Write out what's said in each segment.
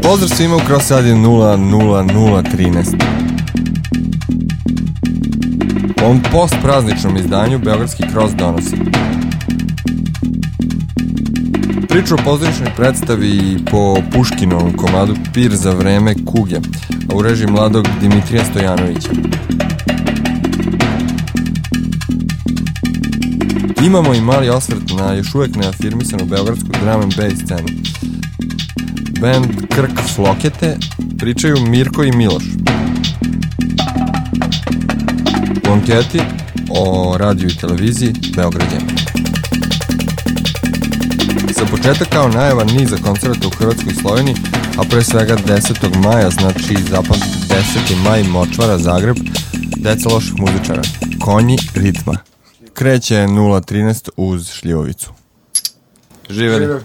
Pozdrav svima, u Cross sad je 00013. U ovom post-prazničnom izdanju Beogradski Cross donosi priču o pozorišnoj predstavi po Puškinovom komadu Pir za vreme kuge, a u režiji mladog Dimitrija Stojanovića. Imamo i mali osvrt na još uvek neafirmisanu beogradsku drum and bass scenu. Band Krk Flokete pričaju Mirko i Miloš. U anketi o radiju i televiziji Beograđani. Za početak kao najava niza koncerta u Hrvatskoj i Sloveniji, a pre svega 10. maja, znači zapamtite 10. maj, Močvara, Zagreb, deca loših muzičara, konji ritma. Kreće 013 uz šljivovicu. Živeli!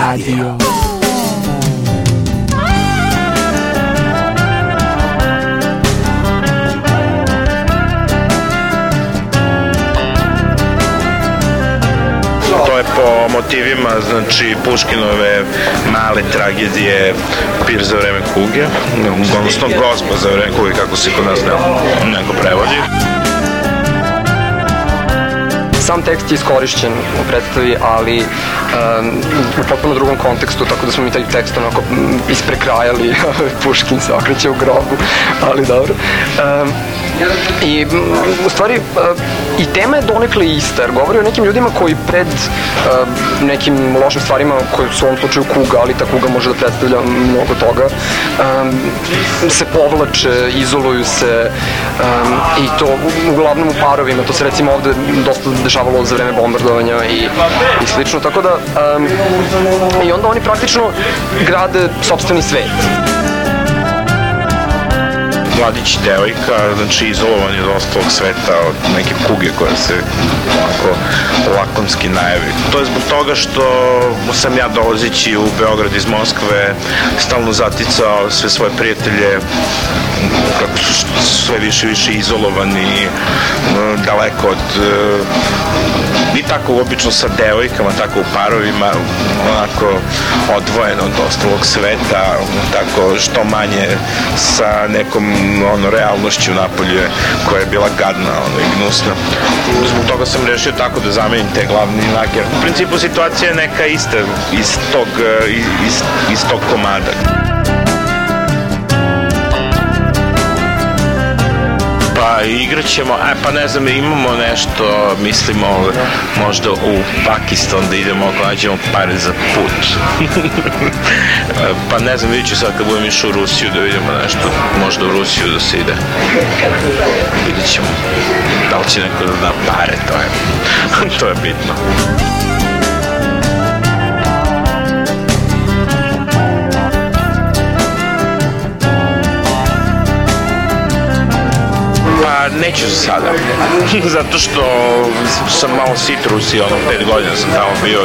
Radio. To je po motivima, znači, Puškinove male tragedije Pir za vreme kuge, odnosno Gozba za vreme kuge, kako se kod nas neko prevodi. Sam tekst je iskorišćen u predstavi, ali u potpuno drugom kontekstu, tako da smo mi taj tekst onako isprekrajali, Puškin se okreće u grobu, ali dobro. I u stvari i tema je donekle ista, jer govori o nekim ljudima koji pred nekim lošim stvarima, koje su u ovom slučaju kuga, ali ta kuga može da predstavlja mnogo toga, se povlače, izoluju se, i to uglavnom u parovima. To se recimo ovde dosta dešavalo za vreme bombardovanja i slično, tako da i onda oni praktično grade sopstveni svet. Mladić i devojka, znači izolovan je od ostalog sveta, od neke kuge koja se ovako lakonski najavi. To je zbog toga što sam ja dolazeći u Beograd iz Moskve stalno zaticao sve svoje prijatelje kako su sve više i više izolovani, daleko od i tako obično sa devojkama, tako u parovima, onako odvojeno od ostalog sveta, tako što manje sa nekom realnošću napolje koja je bila gadna i gnusna. Zbog toga sam rešio tako da zamenim te glavne junake. U principu situacija je neka ista iz tog komada. Pa igrat ćemo, pa ne znam, imamo nešto, mislimo možda u Pakistan da idemo ako nađemo pare za put. Pa ne znam, vidit ću sad kad budem išao u Rusiju da vidimo nešto, možda u Rusiju da se ide. Vidit ćemo da li će neko da da pare, to je bitno. Neću za sada, zato što sam malo sit Rusiji, 5 godina sam tamo bio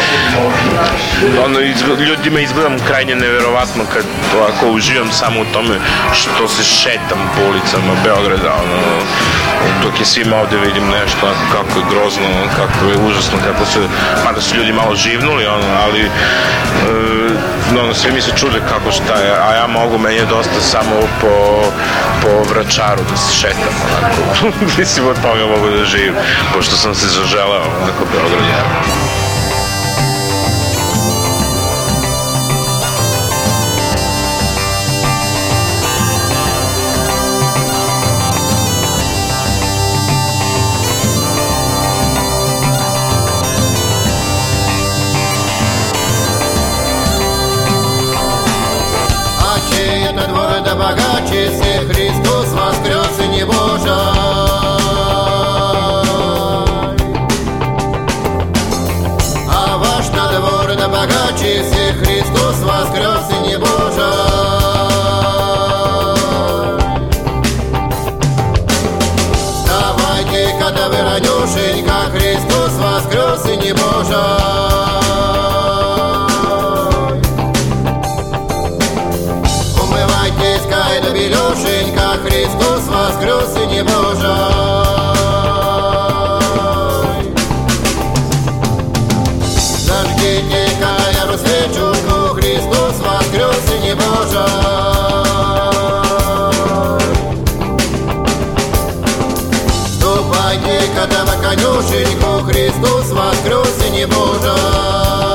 i ljudima izgledam krajnje neverovatno kad ovako uživam samo u tome što se šetam po ulicama Beograda, dok je svima ovde vidim nešto kako je grozno, kako je užasno, mada su ljudi malo živnuli, ali svi mi se čude kako šta je, a ja mogu, meni je dosta samo po Vračaru da se šetam, onako, mislim od toga mogu da živim, pošto sam se zaželeo onako Beograda. Богаче всех Христос воскрес и не Божий. А ваш надвор да богаче всех Христос воскрес и не Божий. Вставайте, когда вы ранешенька, Христос воскрес и не Божий. Белешенька, Христос воскрес и не Божий. Зажгите-ка яру свечушку, Христос воскрес и не Божий. Ступайте-ка да на конюшеньку, Христос воскрес и не Божий.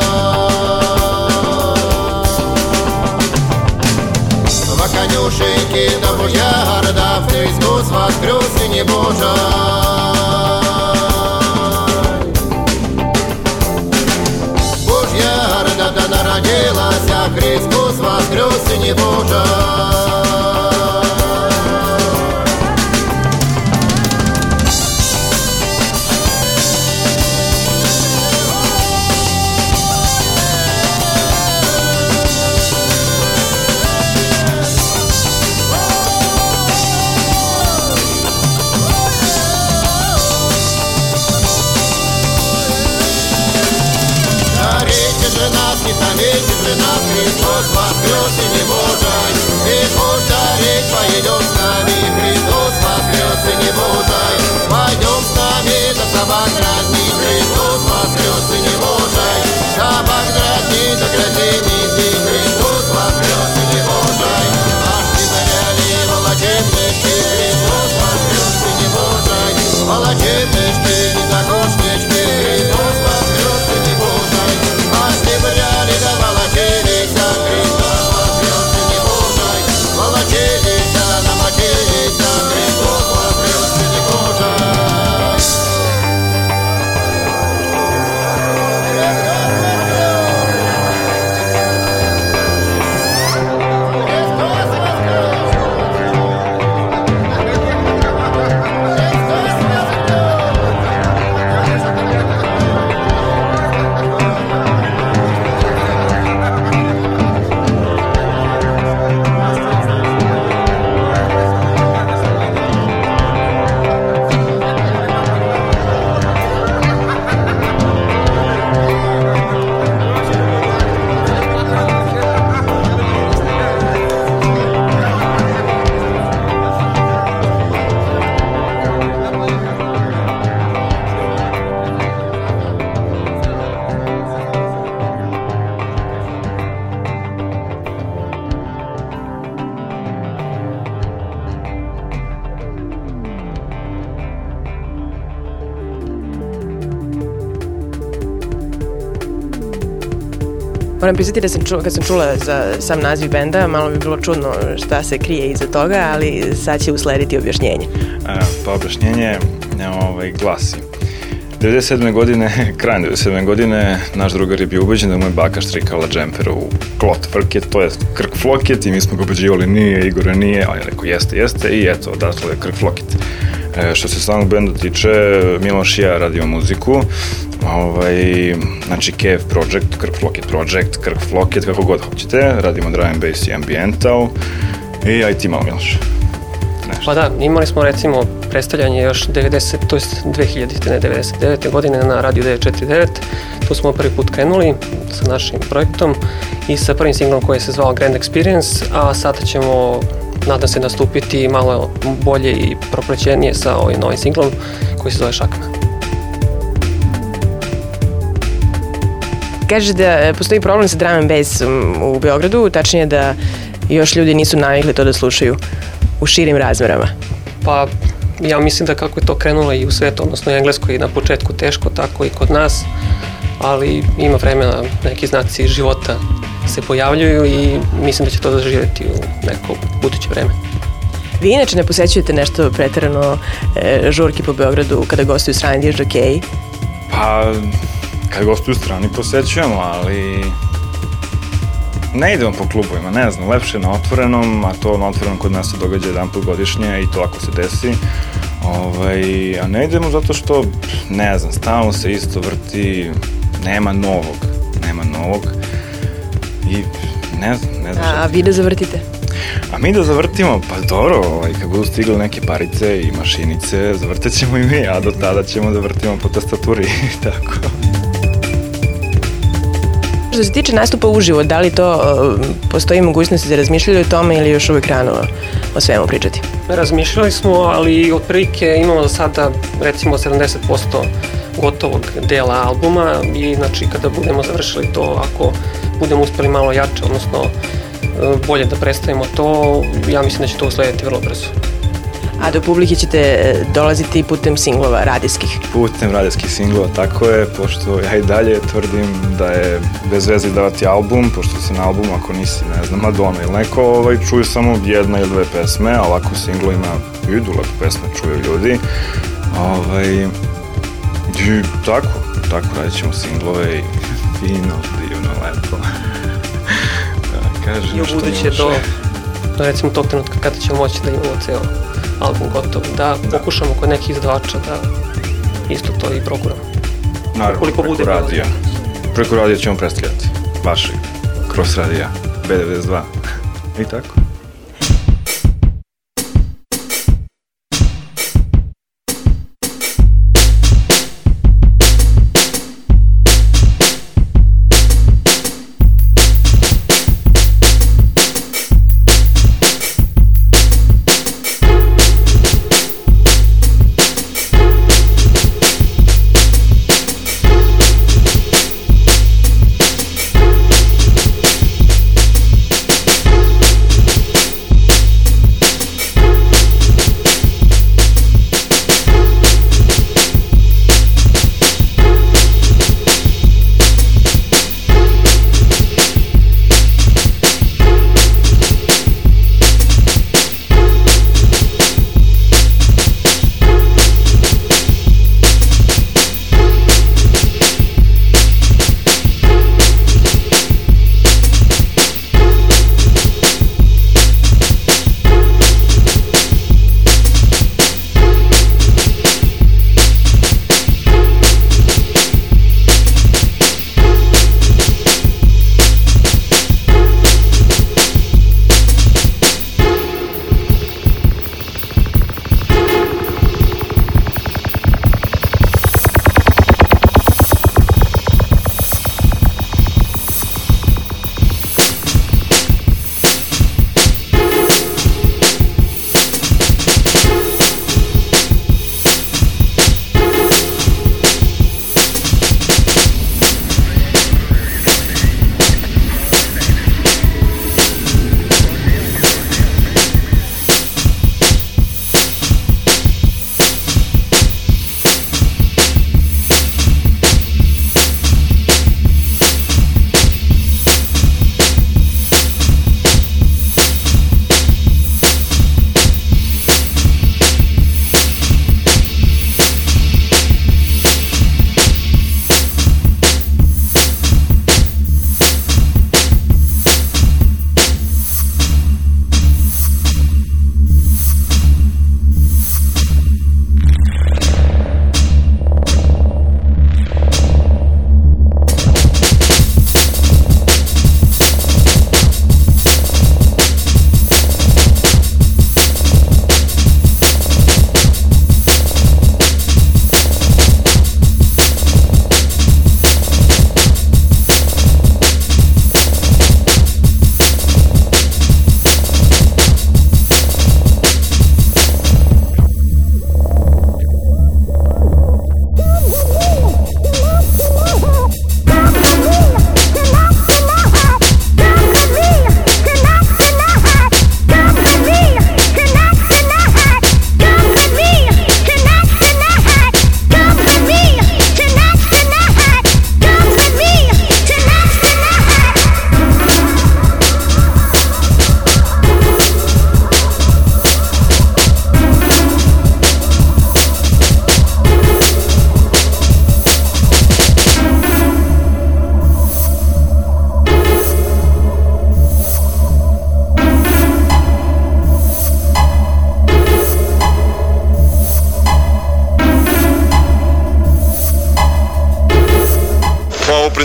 Конюшеньки да Божья, Христос воскрес и не Божий. Божья да народилась, а Христос воскрес и не Божий. Нас праздником вечер при нас Христос воскрес, Сыне Божий. И пусть речь пойдет с нами, Христос воскрес, Сыне Божий. Пойдем с нами до собак дразнить, Христос воскрес, Сыне Божий. Собак дразнить, до грозей неси, Христос воскрес, Сыне Божий. Аж прибыряли волочебнички, Христос воскрес, Сыне Божий. Волочебнички, незакошнички, Христос воскрес, Сыне Божий. Аж прибыряли да волочились, Христос воскрес, Сыне Божий. Волочились, намочились, Христос воскрес, Сыне Божий. Moram priznati da kad sam čula za sam naziv benda, malo mi bilo čudno šta se krije iza toga, ali sad će uslediti objašnjenje. Pa objašnjenje glasi. 97. godine, krajem 97. godine, naš drugar je bio ubeđen da mu je baka štrikala džemper u klot frket, to je Krk Floket, i mi smo ga ubeđivali nije, Igora nije, ali je rekao jeste i eto, odatle je Krk Floket. Što se samog benda tiče, Miloš i ja radimo muziku, znači KF Project, Krk Floket Project, Krk Floket, kako god hoćete, radimo drum and bass i ambiental, i aj ti malo Miloš. Pa da, imali smo recimo predstavljanje još 2099. godine na Radio 949, tu smo prvi put krenuli sa našim projektom i sa prvim singlom koji se zvao Grand Experience, a sada ćemo, nadam se, nastupiti malo bolje i propraćenije sa ovim novim singlom koji se zove Šakma. Kažeš da postoji problem sa drum and bass u Beogradu, tačnije da još ljudi nisu navikli to da slušaju u širim razmerama. Pa ja mislim da kako je to krenulo i u svetu, odnosno u Engleskoj na početku teško, tako i kod nas, ali ima vremena, neki znaci života se pojavljuju i mislim da će to zaživjeti u neko buduće vreme. Vi inače ne posećujete nešto preterano žurki po Beogradu kada gostuju strani DJ jokeji? Pa, kad gostuju strani posećujemo, ali ne idemo po klubovima, ne znam, lepše na otvorenom, a to na otvorenom kod nas se događa jedan put godišnje i to ako se desi. A ne idemo zato što, ne znam, stalno se isto vrti, nema novog i ne znam A vi da zavrtite? A mi da zavrtimo, pa dobro, kad budu stigle neke parice i mašinice, zavrtat ćemo i mi, a do tada ćemo da vrtimo po tastaturi, tako. Što se tiče nastupa uživo, da li to postoji mogućnosti da razmišljaju o tome ili još uvijek rano o svemu pričati? Razmišljali smo, ali otprilike imamo za sada recimo 70% gotovog dela albuma i znači kada budemo završili to, ako budemo uspeli malo jače, odnosno bolje da predstavimo to, ja mislim da će to uslediti vrlo brzo. A do publike ćete dolaziti putem singlova radijskih? Putem radijskih singlova, tako je, pošto ja i dalje tvrdim da je bez veze davati album, pošto se na albumu, ako nisi, ne znam, Madonna ili neko, čuju samo jedna ili dve pesme, a ovako singlovima idu lepo pesme, čuju ljudi. I tako radit ćemo singlove i fino, divno, lepo. I u buduće do recimo tog trenutka kada ćemo moći da imamo ceo album gotov, da pokušamo kod nekih izdavača da isto to i proguramo. Naravno, preko radija ćemo predstavljati vaši Cross radija, B92 i tako.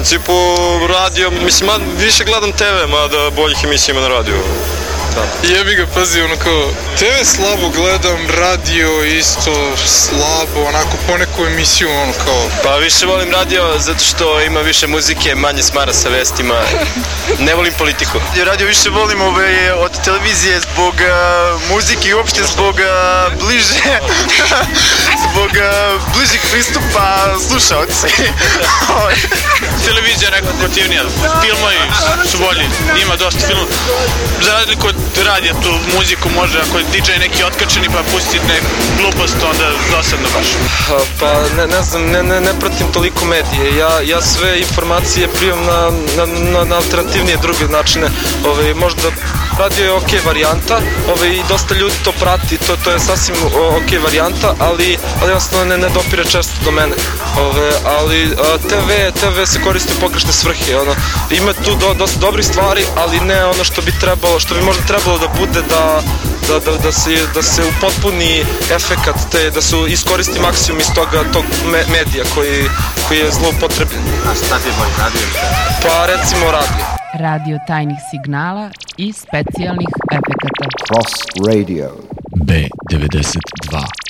principu radio, mislim, više gledam TV, mada boljih emisija ima na radiju. Jebi ga, pazi, ono kao, TV slabo gledam, radio isto slabo, onako poneku emisiju, ono kao... Pa više volim radio zato što ima više muzike, manje smara sa vestima, ne volim politiku. Radio više volim od televizije zbog muzike i uopšte zbog bližih pristupa slušalci. Televizija je nekako protivnija, filmovi su bolji, ima dosta filmova. Za razliku od radija, tu muziku može, ako je DJ neki otkačeni pa pusti neku glupost, onda dosadno baš. Pa ne znam, ne pratim toliko medije, ja sve informacije primam na alternativnije druge načine. Možda radio je okej varijanta, i dosta ljudi to prati, to je sasvim okej varijanta, ali jednostavno ne dopire često do mene. Ali TV se koristi u pogrešne svrhe, ima tu dosta dobrih stvari, ali ne ono što bi možda trebalo da bude da se upotpuni efekat, da se iskoristi maksimum iz tog medija koji je zloupotrebljen. A šta ti je bolj radio? Pa recimo radio. Radio tajnih signala i specijalnih efekata. Cross Radio. B92.